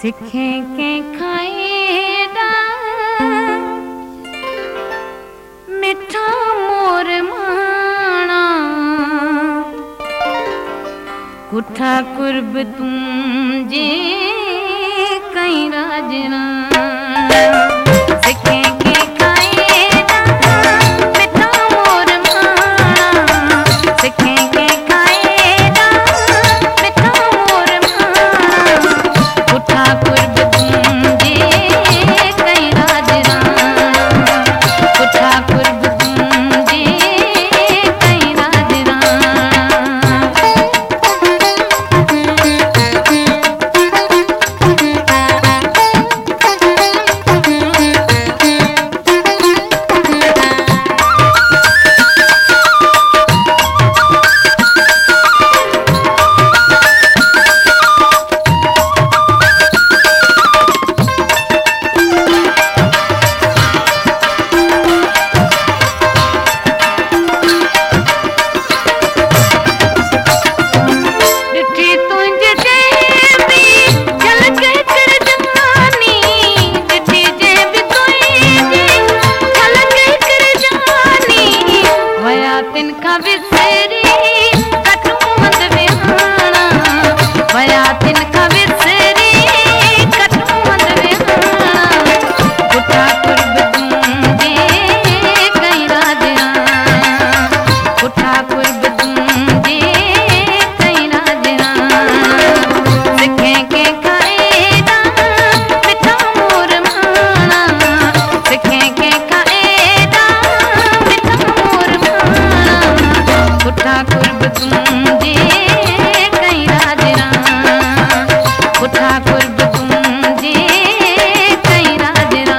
सिखें के खाएड़ा मिठा मोर माणा कुठा कुर्ब तुम जे कहीं राजना सिखें के खाएड़ा मिठा मोर माणा सिखें के खाएड़ा मिठा मोर माणा कुठा कुर्ब तुम जे कहीं राजना कुठा कुर्ब तुम जे कहीं राजना तिनका विसरी कटू मत विहाना वया तिनका विसरी कटू मत विहाना कुठा कुर्ब तुम जे कहीं राजना कुठा कुर्ब तुम जे कहीं राजना सिखें के खाएड़ा मिठा मोर माणा सिखें के खाएड़ा मिठा मोर माणा कुठा कुर्ब तुम जे कहीं राजना कुठा कुर्ब तुम जे कहीं राजना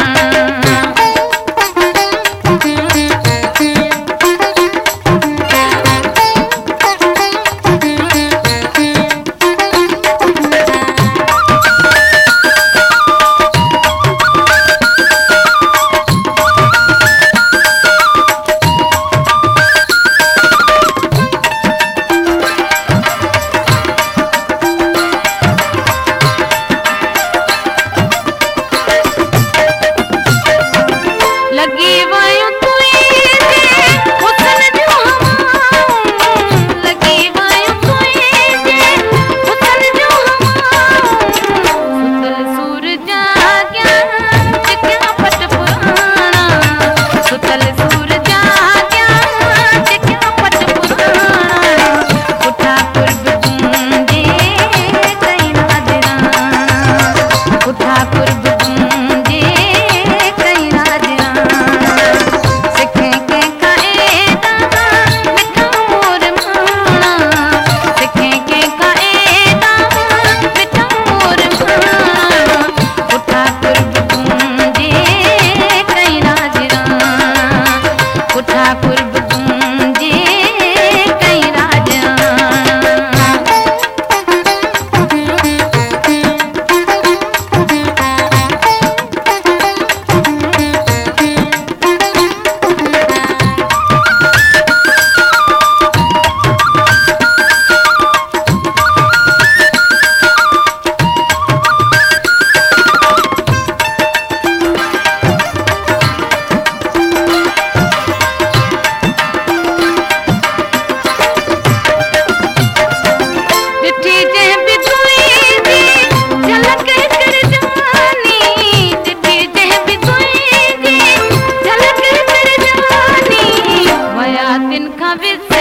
लगी वायु तुई जे हुस्न जो हमाऊं लगी वायु तुई जे हुस्न जो हमाऊं सुतल सूरजा क्या चिक्या पट पुराना सुतल सूरजा क्या चिक्या पट पुराना कुठा कुर्ब तुम जे कहीं राजना कुठा कुर्ब तुम जे कहीं राजना सिखें के खाएड़ा मिठा मोर माणा सिखें के खाएड़ा मिठा मोर माणा कुठा कुर्ब तुम जे कहीं राजना कुठा कुर्ब तुम जे कहीं राजना डिठी जे भी तुई जी झलक कर जवानी डिठी जे भी तुई जी झलक कर जवानी वया तिनका विस